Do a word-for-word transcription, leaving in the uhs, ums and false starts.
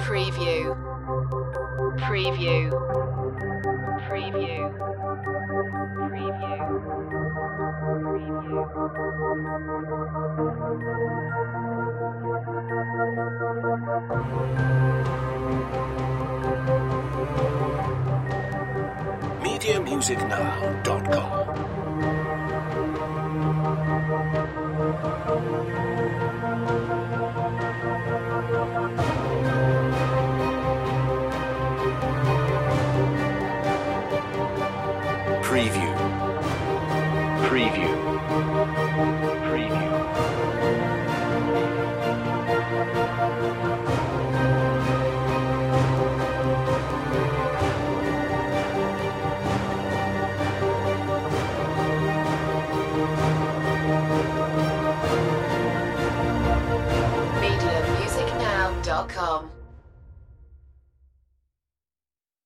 Preview. Preview. Preview. Preview. media music now dot com. Preview. Preview. Preview. media music now dot com